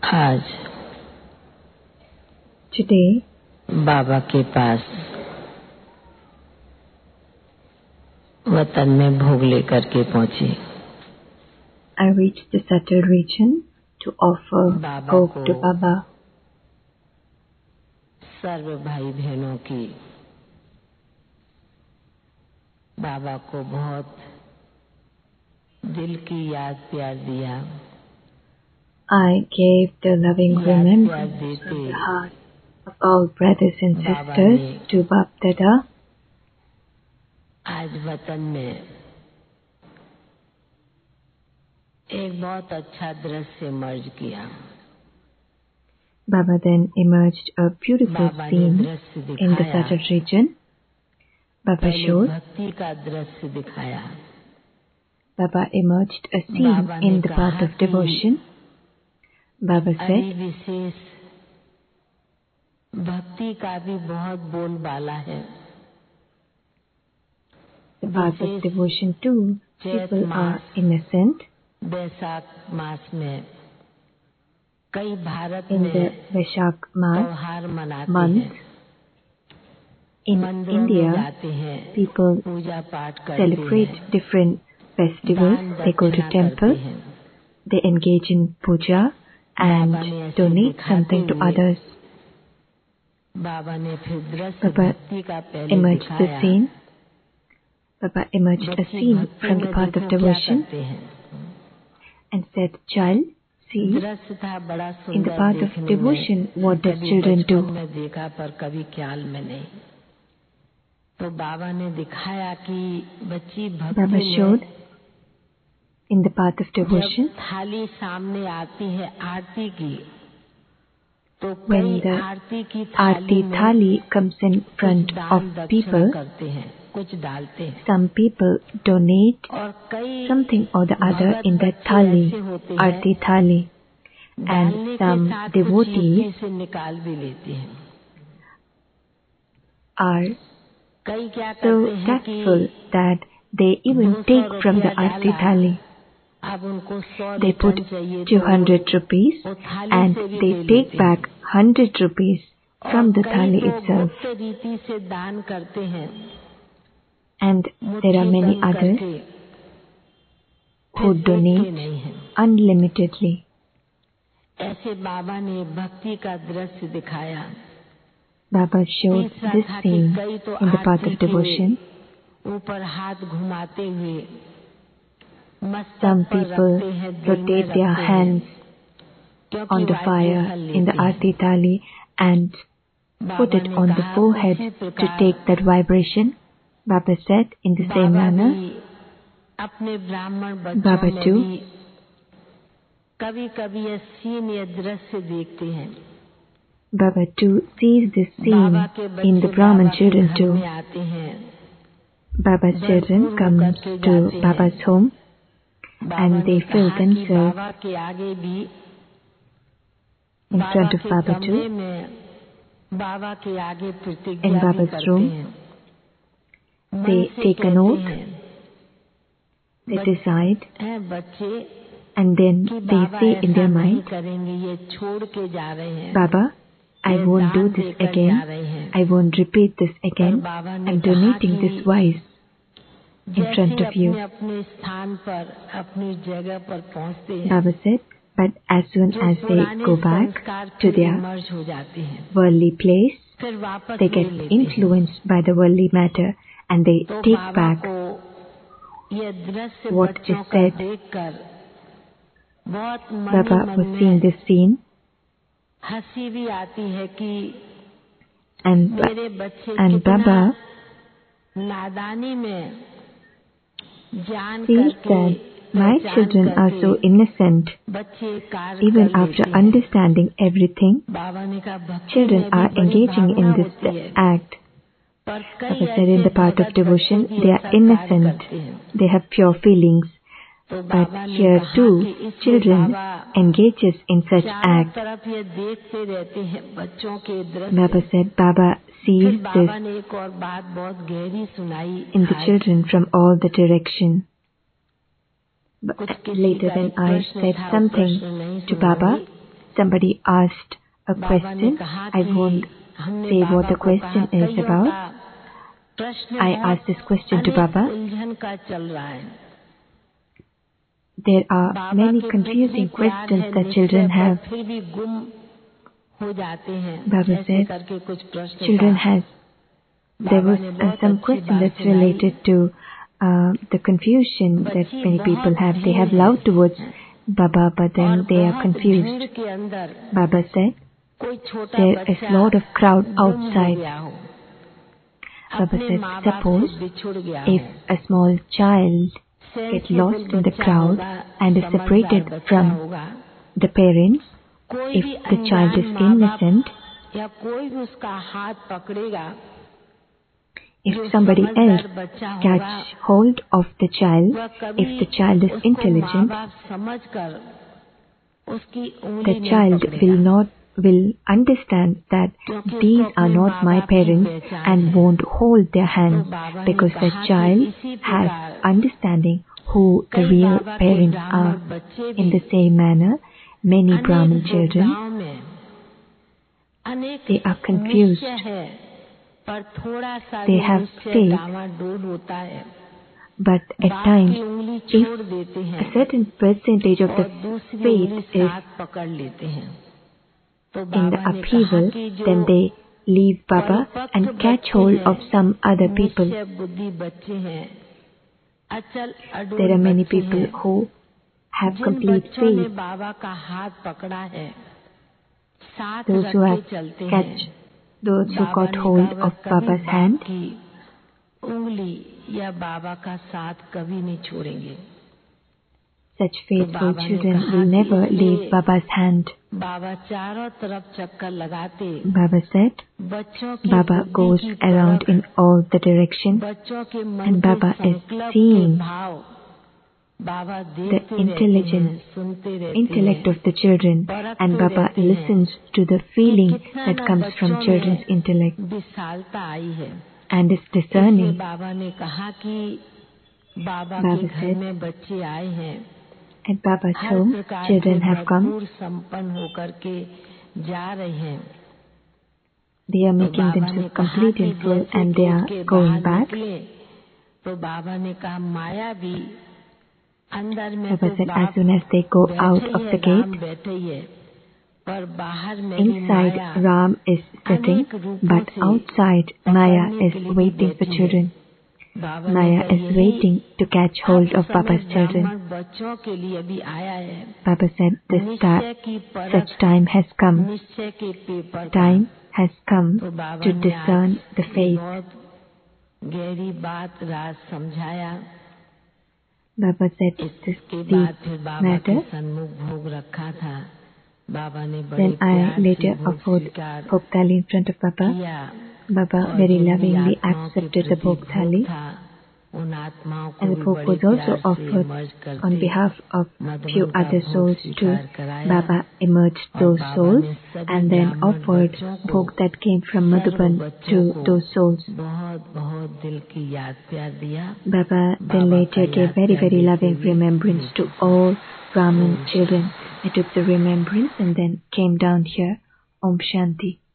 आज Today, बाबा के पास वतन में भोग लेकर के पहुंची। I reached the Satul region to offer Baba Bhog को to Baba. सर्व भाई बहनों की बाबा को बहुत दिल की याद प्यार दिया। I gave the loving याद प्यार remembrance देते from the heart of all brothers and Baba sisters ने to Bab Dada. आज वतन में एक बहुत अच्छा दृश्य मर्ज किया। Baba then emerged a beautiful बाबा ने scene दृश्य in the दिखाया। Satul region. Baba पहले showed, भक्ति का दृश्य दिखाया। Baba emerged a scene बाबा ने in the path कहा of devotion. Baba अभी said, विशेष भक्ति का भी बहुत बोलबाला है। the path of wishes devotion too, चैत people are मास innocent. बैसाख मास में कई भारत In में the Vaishak Maas त्योहार मनाते month, हैं। in मंदिरों में India, जाते हैं, people पूजा पाठ करते celebrate हैं, different festivals. दान They go to दक्षिणा करते temple, हैं। they engage in puja and बाबा ने ऐसे donate दिखाते something to हुए others. बाबा ने फिर दृश्य Baba भक्ति का पहले emerged the दिखाया। scene. Baba emerged a बच्ची scene भक्ति from the में path देखो of क्या devotion करते हैं। and said, "Child, see, दृश्य था बड़ा in the सुंदर path of देखने devotion, में। what does कभी children do?" बचपन में देखा पर कभी ख्याल में नहीं। तो बाबा ने दिखाया कि बच्ची भक्ति Baba में showed in the path of जब devotion, थाली सामने आती है आरती की, तो when कई the आरती की थाली Aarti में Thali comes in कुछ front दान of दक्षिणा people, करते हैं, कुछ डालते हैं। some people donate और कई something or the other Bhagat in that बच्चे thali, ऐसे होते हैं, Aarti Thali, and डालने के some साथ कुछ devotees युक्ति से निकाल भी लेते हैं। are कई क्या so करते हैं कि tactful that they even 200 take from the रुपया Aarti डाला, Thali. अब उनको 100 They put रिटर्न चाहिए, 200 rupees वो थाली and से भी they ले take लेते हैं। back 100 rupees और from the कई thali तो itself. गुप्त रीति से दान करते हैं, And there are मुट्ठी many बंद others करके, who फिर देखते donate नहीं हैं। unlimitedly. ऐसे बाबा ने भक्ति का दृश्य दिखाया। Baba showed तीसरा this था कि scene कई तो in the path Aarti of devotion. के ऊपर हाथ घुमाते हुए मस्तक Some पर people रखते हैं, दिल में rotate their रखते हैं, hands क्योंकि on the fire vibration in the लेते हैं। Aarti Thali and put Baba it ने on the कहा forehead उसी to प्रकार take that vibration. Baba said in the same Baba manner, भी अपने ब्राह्मण बच्चों Baba में too भी कभी कभी यह सीन या दृश्य देखते हैं। Baba too sees this Baba scene के in बच्चे the Brahman बाबा के children घर too. में आते हैं, Baba's children भरपूर come होकर के to जाते हैं। Baba's home बाबा and ने they fill कहा कि themselves बाबा के आगे भी, in बाबा front of के Baba कमरे too, में बाबा के आगे in प्रतिज्ञा भी Baba's करते room. हैं, मन They से take an कहते oath, हैं। they decide, हैं बच्चे and then कि they बाबा say in ऐसा their नहीं mind, करेंगे, ये छोड़ के जा रहे हैं, Baba, I ये won't do दान this देकर जा again. रहे हैं। I won't repeat this पर again. बाबा ने I'm कहा donating कि this wise in जैसे front of you. अपने अपने स्थान पर, अपनी जगह पर पहुंचते हैं, Baba said, but as soon जो as they पुराने go back संस्कार to फिर their इमर्ज हो जाते हैं, worldly place, फिर वापस they ले get लेते हैं। influenced by the worldly matter and they तो take बाबा back को यह दृश्य what बच्चों is का said. देखकर बहुत मन ही Baba मन was में seeing this scene हंसी भी आती है कि and मेरे बच्चे Baba कितना नादानी में जान sees करके, that my पहचान children are करके so innocent. बच्चे कार्य Even कर after लेते हैं। understanding everything, बाबा ने कहा भक्ति children में भी are बड़ी engaging भावना in this होती है, act. पर कई Baba said in ऐसे the path of Bhagat devotion, बच्चे भी they ऐसा are कार्य innocent, करते हैं। they have pure feelings. तो But बाबा ने here कहा too, कि इसलिए children Baba engages in such चारों act. तरफ ये देखते रहते हैं बच्चों के Baba दृश्य। said, Baba फिर sees बाबा this ने एक और बात बहुत गहरी सुनाई in the आज। children from all the direction. But कुछ किसी later का then एक I प्रश्न said था, वो something प्रश्न नहीं to Baba. सुनाऊंगी। somebody asked a question, I won't say what the question is about. I asked this question to Baba. There are many confusing questions that children have. Baba said, there was some question that's related to the confusion that many people have. They have love towards Baba, but then they are confused. Baba said, there is a lot of crowd outside. Baba said, suppose if a small child gets lost in the crowd and is separated from the parents, if the child is innocent, if somebody else catch hold of the child, if the child is intelligent, the child will understand that these are not my parents and won't hold their hands, because the child has understanding who the real parents are. In the same manner, many Brahmin children, they are confused. They have faith, but at times, if a certain percentage of the faith is in the upheaval, then they leave Baba and catch hold of some other people. There are many people who have complete faith. Those who got hold of Baba's hand, such faithful children will never leave Baba's hand. Baba said, Baba goes around in all the directions, and Baba is seeing the intellect of the children, and Baba listens to the feeling that comes from children's intellect and is discerning. Baba said, at Baba's home, children have come. They are making themselves complete and full, and they are going back. Baba said, as soon as they go out of the gate, inside Ram is sitting, but outside Maya is waiting for children. Maya is waiting to catch hold of Baba's children. Baba said, such time has come. Time has come to discern the faith. Baba said this deep matter. Then I later offered Bhog Thali in front of Baba. Baba very lovingly accepted the Bhog Thali, and the Bhog was also offered on behalf of few other souls too. Baba emerged those souls and then offered Bhog that came from Madhuban to those souls. Baba then later gave very loving remembrance to all Brahmin children. I took the remembrance and then came down here. Om Shanti.